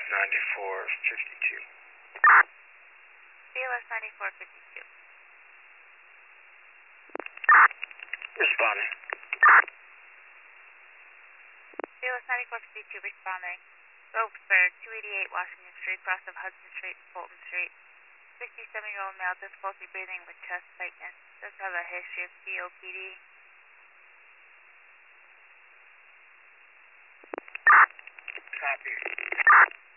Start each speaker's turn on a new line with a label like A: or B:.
A: 9452.
B: BLS 9452.
A: Responding.
B: BLS 9452 responding. Wilkesburg, 288 Washington Street, cross of Hudson Street and Fulton Street. 67-year-old male, difficulty breathing with chest tightness. Does have a history of COPD.
A: Copy.